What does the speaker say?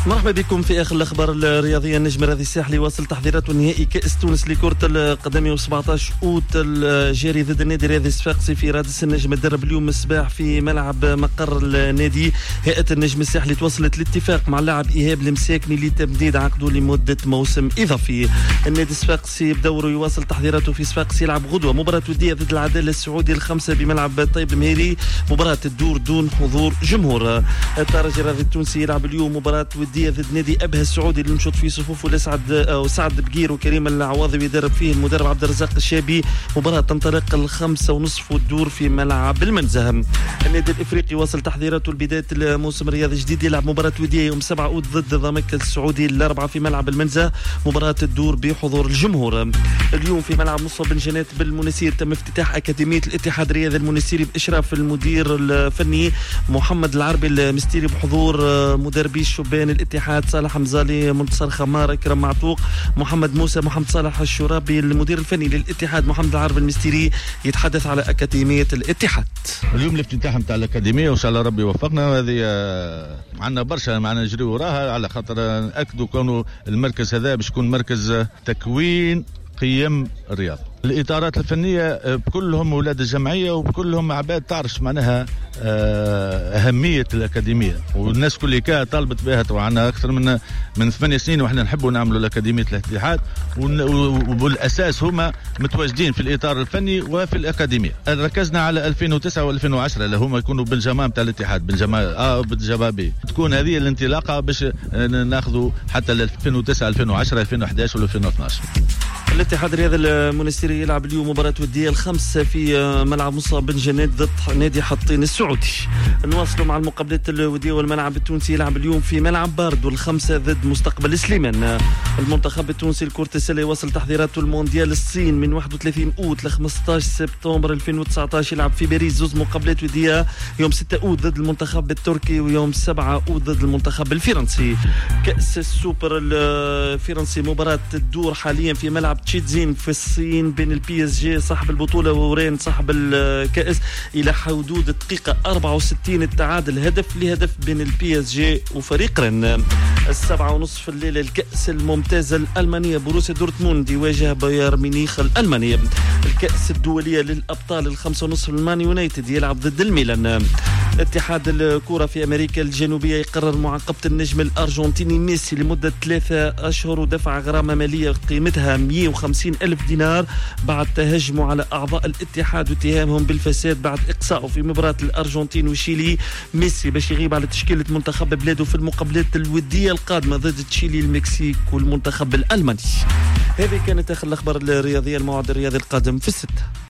مرحبا بكم في اخر الاخبار الرياضيه. النجم الرياضي الساحلي واصل تحضيرات نهائي كاس تونس لكره القدم يوم 17 اوت الجاري ضد النادي الرياضي الصفاقسي في رادس. النجم تدرب اليوم الصباح في ملعب مقر النادي. هيئه النجم الساحلي توصلت لاتفاق مع اللاعب ايهاب المساكني لتمديد عقده لمده موسم اضافي. النادي الصفاقسي بدوره يواصل تحضيراته في صفاقس، يلعب غدوه مباراه وديه ضد العداله السعودي الخمسه بملعب طيب مهيري، مباراه الدور دون حضور جمهور. الترجي الرياضي التونسي يلعب اليوم مباراه وديه ضد نادي ابها السعودي اللي نشط في صفوفه سعد بقير وكريم العواضي ويدرب فيه المدرب عبد الرزاق الشابي. مباراه تنطلق 5:30 والدور في ملعب المنزه. النادي الافريقي واصل تحضيراته لبدايه الموسم الرياضي الجديد، يلعب مباراه وديه يوم 7 اوت ضد ضمك السعودي الاربعاء في ملعب المنزه، مباراه الدور بحضور الجمهور. اليوم في ملعب مصطفى بن جنات بالمنسير تم افتتاح اكاديميه الاتحاد الرياضي المنسيري باشراف المدير الفني محمد العربي المستيري بحضور مدربي الشبان الاتحاد صالح مزالي، منتصر خمار، اكرم معتوق، محمد موسى، محمد صالح الشرابي. المدير الفني للاتحاد محمد العربي المستيري يتحدث على اكاديميه الاتحاد. اليوم الافتتاح نتاع الاكاديميه وان شاء الله ربي يوفقنا. هذه عندنا برشا معنا نجري وراها على خاطر ناكدوا كونه المركز هذا باش يكون مركز تكوين قيم الرياضة. الإطارات الفنية بكلهم أولاد الجمعية وبكلهم عباد تعرف معناها أهمية الأكاديمية، والناس كلها طالبت بها. وعنا أكثر من 8 سنين وإحنا نحبوا نعملوا الأكاديمية الاتحاد، والأساس هما متواجدين في الإطار الفني وفي الأكاديمية. ركزنا على 2009 و2010 اللي هما يكونوا بالجماعة متاع الاتحاد، بالجماعة بالجماعة بي، تكون هذه الانطلاقة باش ناخذوا حتى 2009 2010 2011 و 2012. الاتحاد الرياضي المنستيري يلعب اليوم مباراة ودية الخمسة في ملعب مصطفى بن جنات ضد نادي حطين السعودي. نواصلوا مع المقابلات الودية، والملعب التونسي يلعب اليوم في ملعب بارد والخمسة ضد مستقبل سليمان. المنتخب التونسي لكرة السلة يواصل تحضيراته المونديال الصين من 31 أوت ل 15 سبتمبر 2019. يلعب في باريس زوز مقابلات ودية، يوم 6 أوت ضد المنتخب التركي ويوم 7 أوت ضد المنتخب الفرنسي. كأس السوبر الفرنسي مباراة الدور حاليا في ملعب تشيتزين في الصين بين البي اس جي صاحب البطولة ورين صاحب الكأس إلى حدود الدقيقة 64 التعادل هدف لهدف بين البي اس جي وفريق رين. 7:30 الليلة الكأس الممتازة الألمانية بروسيا دورتموند يواجه بايرن ميونخ الألمانية. الكأس الدولية للأبطال 5:30 المان يونايتد يلعب ضد الميلان. اتحاد الكرة في أمريكا الجنوبية يقرر معاقبة النجم الأرجنتيني ميسي لمدة 3 أشهر ودفع غرامة مالية قيمتها 150 ألف دينار بعد تهجمه على أعضاء الاتحاد واتهامهم بالفساد بعد إقصائه في مباراة الأرجنتين وشيلي. ميسي باش يغيب على تشكيلة منتخب بلاده في المقابلات الودية القادمة ضد تشيلي المكسيك والمنتخب الألماني. هذه كانت آخر الأخبار الرياضية. الموعد الرياضي القادم في 6.